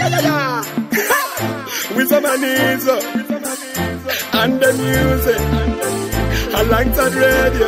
With some Manizo and the music alongside radio.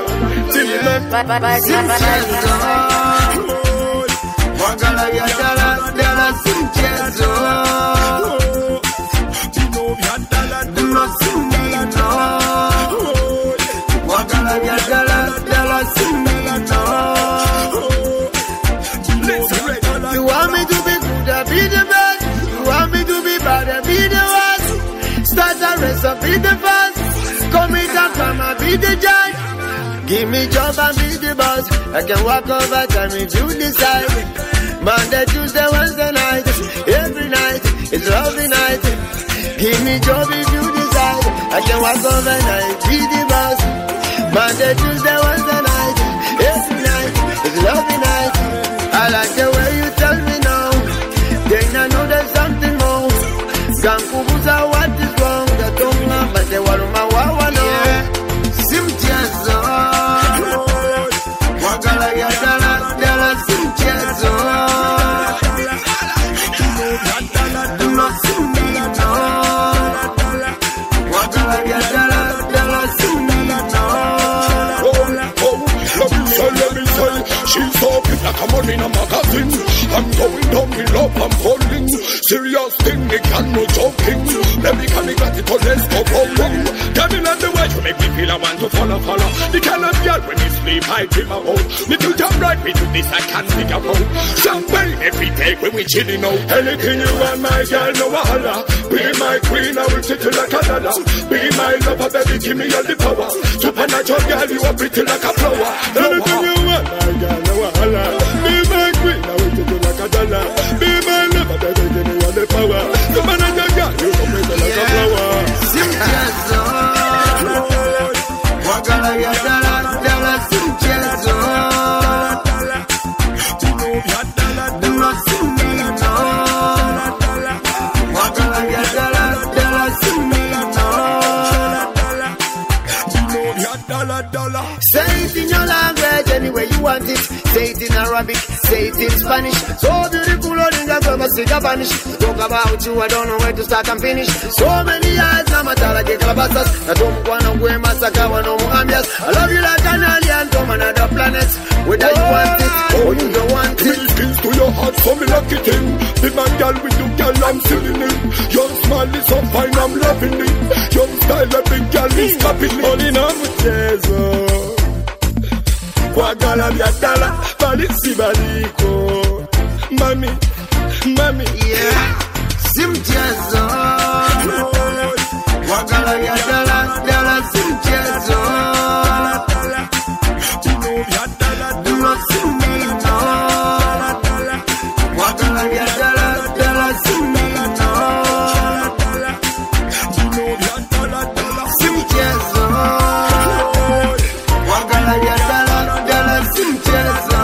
You want me to be good, I be the best. You want me to be bad, I be the worst. Start a race, I be the first. Commit a crime, I be the judge. Give me job, I be the boss. I can walk over time if you decide. Monday, Tuesday, Wednesday night. Every night, it's lovely night. Give me job if you decide. I can walk over night, be the boss. Monday, Tuesday, Wednesday night. Every night, it's lovely night. I like the way you tell me now. Then I know there's something more. Gankubuza, what is wrong? The tongue, but they want my wawa no. Simtiazo. Wakala yadala, dala simtiazo. Do not simtiazo. Wakala yadala, dala simtiazo. Let me say, she's talking like I'm on in a magazine. I'm going down in love, I'm falling. Serious thing, me can no joking. Let me come, me got it, let's go home. Tell me not the way you make me feel I want to follow. The kind of girl when me sleep, I dream about. Me do jump right, me do this, I can't figure out. Champagne every day when we chilling out. Anything you want, my girl, no wahala. Be my queen, I will treat you like a dollar. Be my lover, baby, give me all the power. Supernatural girl, you are pretty like a flower. Anything you want, my girl, no wahala. Be my queen, I will treat you like a dollar. Be my lover, baby, give me all the power. Supernatural girl, you are pretty like a flower. Simtiazo. Wakala yadala, dala simtiazo. Do not simtiazo. Wakala yadala, dala simtiazo. Say it in your language any way you want it. Say it in Arabic, say it in Spanish. So beautiful, all in the speak a vanish. Talk about you, I don't know where to start and finish. So many eyes, I'm a tala get calabasas. I don't wanna wear masaka, no ambias. I love you like an alien from another planet. Whether you want it or you don't want it. Skills to your heart, so me like it in. The man girl with you, girl, I'm feeling it. Your smile is so fine, I'm loving it. Your style, a big girl, is clapping it. All in a muchezo. Kwagala biatala, balisi baliko. Mami, yeah. Simtiazo. Wakala yadala, dala simtiazo. Do not simtiazo. Wakala yadala, dala simtiazo. Simtiazo. Wakala yadala, dala simtiazo.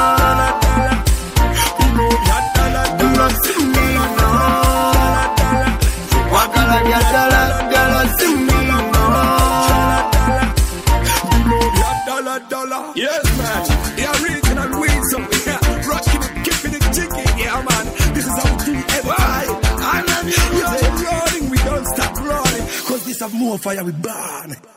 Yes, man. Yeah, original weed, so yeah, rocking it, keeping it jiggy, yeah, man. This is how we do it every night. And we are rolling, we don't stop rolling, cause this have more fire we burn.